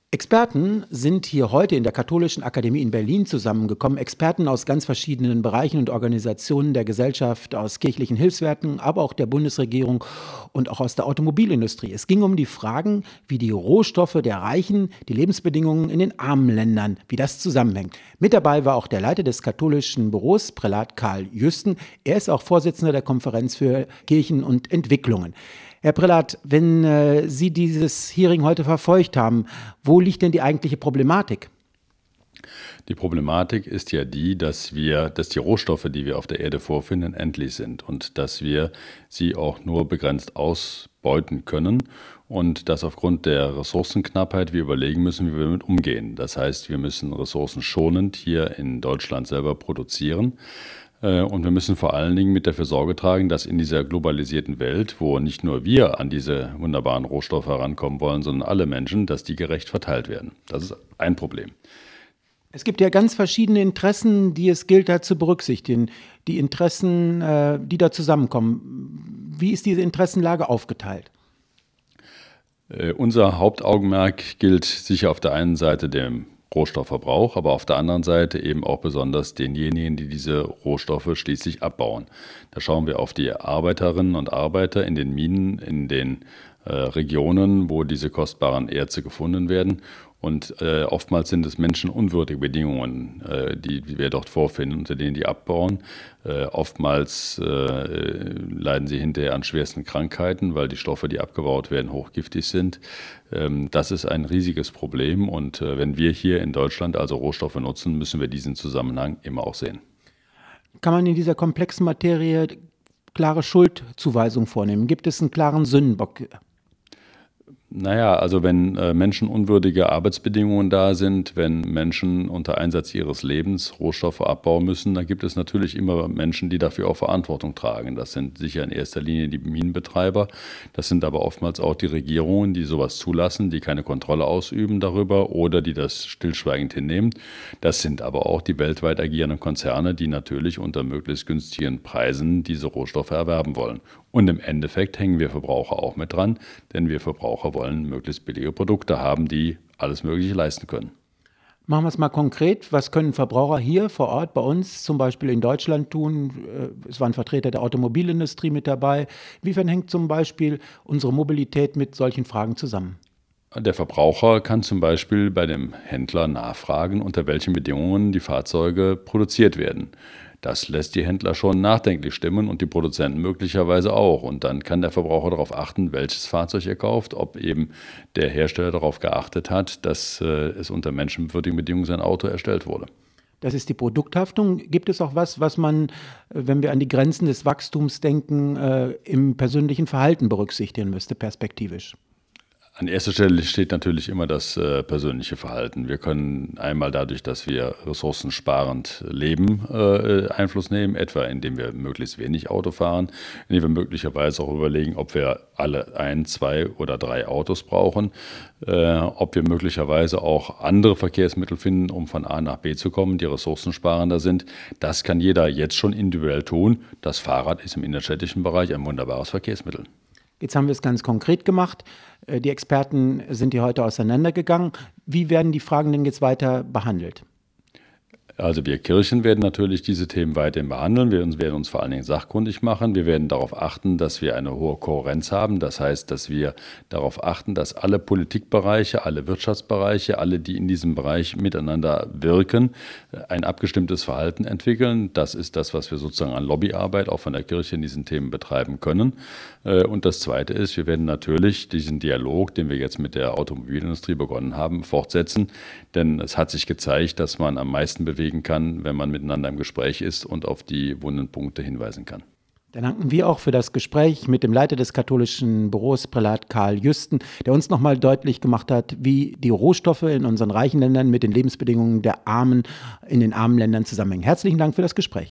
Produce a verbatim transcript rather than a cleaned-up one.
Experten sind hier heute in der Katholischen Akademie in Berlin zusammengekommen. Experten aus ganz verschiedenen Bereichen und Organisationen der Gesellschaft, aus kirchlichen Hilfswerken, aber auch der Bundesregierung und auch aus der Automobilindustrie. Es ging um die Fragen, wie die Rohstoffe der Reichen, die Lebensbedingungen in den armen Ländern, wie das zusammenhängt. Mit dabei war auch der Leiter des katholischen Büros, Prälat Karl Jüsten. Er ist auch Vorsitzender der Konferenz für Kirchen und Entwicklungen. Herr Prälat, wenn äh, Sie dieses Hearing heute verfolgt haben, wo liegt denn die eigentliche Problematik? Die Problematik ist ja die, dass wir, dass die Rohstoffe, die wir auf der Erde vorfinden, endlich sind und dass wir sie auch nur begrenzt ausbeuten können und dass aufgrund der Ressourcenknappheit wir überlegen müssen, wie wir damit umgehen. Das heißt, wir müssen ressourcenschonend hier in Deutschland selber produzieren. Und wir müssen vor allen Dingen mit dafür Sorge tragen, dass in dieser globalisierten Welt, wo nicht nur wir an diese wunderbaren Rohstoffe herankommen wollen, sondern alle Menschen, dass die gerecht verteilt werden. Das ist ein Problem. Es gibt ja ganz verschiedene Interessen, die es gilt, da zu berücksichtigen. Die Interessen, äh, die da zusammenkommen. Wie ist diese Interessenlage aufgeteilt? Äh, unser Hauptaugenmerk gilt sicher auf der einen Seite dem Rohstoffverbrauch, aber auf der anderen Seite eben auch besonders denjenigen, die diese Rohstoffe schließlich abbauen. Da schauen wir auf die Arbeiterinnen und Arbeiter in den Minen, in den äh, Regionen, wo diese kostbaren Erze gefunden werden. Und äh, oftmals sind es menschenunwürdige Bedingungen, äh, die, die wir dort vorfinden, unter denen die abbauen. Äh, oftmals äh, leiden sie hinterher an schwersten Krankheiten, weil die Stoffe, die abgebaut werden, hochgiftig sind. Ähm, das ist ein riesiges Problem. Und äh, wenn wir hier in Deutschland also Rohstoffe nutzen, müssen wir diesen Zusammenhang immer auch sehen. Kann man in dieser komplexen Materie klare Schuldzuweisung vornehmen? Gibt es einen klaren Sündenbock? Naja, also wenn äh, menschenunwürdige Arbeitsbedingungen da sind, wenn Menschen unter Einsatz ihres Lebens Rohstoffe abbauen müssen, dann gibt es natürlich immer Menschen, die dafür auch Verantwortung tragen. Das sind sicher in erster Linie die Minenbetreiber. Das sind aber oftmals auch die Regierungen, die sowas zulassen, die keine Kontrolle ausüben darüber oder die das stillschweigend hinnehmen. Das sind aber auch die weltweit agierenden Konzerne, die natürlich unter möglichst günstigen Preisen diese Rohstoffe erwerben wollen. Und im Endeffekt hängen wir Verbraucher auch mit dran, denn wir Verbraucher wollen möglichst billige Produkte haben, die alles Mögliche leisten können. Machen wir es mal konkret. Was können Verbraucher hier vor Ort bei uns, zum Beispiel in Deutschland, tun? Es waren Vertreter der Automobilindustrie mit dabei. Inwiefern hängt zum Beispiel unsere Mobilität mit solchen Fragen zusammen? Der Verbraucher kann zum Beispiel bei dem Händler nachfragen, unter welchen Bedingungen die Fahrzeuge produziert werden. Das lässt die Händler schon nachdenklich stimmen und die Produzenten möglicherweise auch. Und dann kann der Verbraucher darauf achten, welches Fahrzeug er kauft, ob eben der Hersteller darauf geachtet hat, dass äh, es unter menschenwürdigen Bedingungen sein Auto erstellt wurde. Das ist die Produkthaftung. Gibt es auch was, was man, wenn wir an die Grenzen des Wachstums denken, äh, im persönlichen Verhalten berücksichtigen müsste, perspektivisch? An erster Stelle steht natürlich immer das äh, persönliche Verhalten. Wir können einmal dadurch, dass wir ressourcensparend leben, äh, Einfluss nehmen, etwa indem wir möglichst wenig Auto fahren, indem wir möglicherweise auch überlegen, ob wir alle ein, zwei oder drei Autos brauchen, äh, ob wir möglicherweise auch andere Verkehrsmittel finden, um von A nach B zu kommen, die ressourcensparender sind. Das kann jeder jetzt schon individuell tun. Das Fahrrad ist im innerstädtischen Bereich ein wunderbares Verkehrsmittel. Jetzt haben wir es ganz konkret gemacht. Die Experten sind hier heute auseinandergegangen. Wie werden die Fragen denn jetzt weiter behandelt? Also wir Kirchen werden natürlich diese Themen weiterhin behandeln. Wir werden uns vor allen Dingen sachkundig machen. Wir werden darauf achten, dass wir eine hohe Kohärenz haben. Das heißt, dass wir darauf achten, dass alle Politikbereiche, alle Wirtschaftsbereiche, alle, die in diesem Bereich miteinander wirken, ein abgestimmtes Verhalten entwickeln. Das ist das, was wir sozusagen an Lobbyarbeit auch von der Kirche in diesen Themen betreiben können. Und das Zweite ist, wir werden natürlich diesen Dialog, den wir jetzt mit der Automobilindustrie begonnen haben, fortsetzen. Denn es hat sich gezeigt, dass man am meisten bewegen kann, wenn man miteinander im Gespräch ist und auf die wunden Punkte hinweisen kann. Dann danken wir auch für das Gespräch mit dem Leiter des katholischen Büros, Prälat Karl Jüsten, der uns nochmal deutlich gemacht hat, wie die Rohstoffe in unseren reichen Ländern mit den Lebensbedingungen der Armen in den armen Ländern zusammenhängen. Herzlichen Dank für das Gespräch.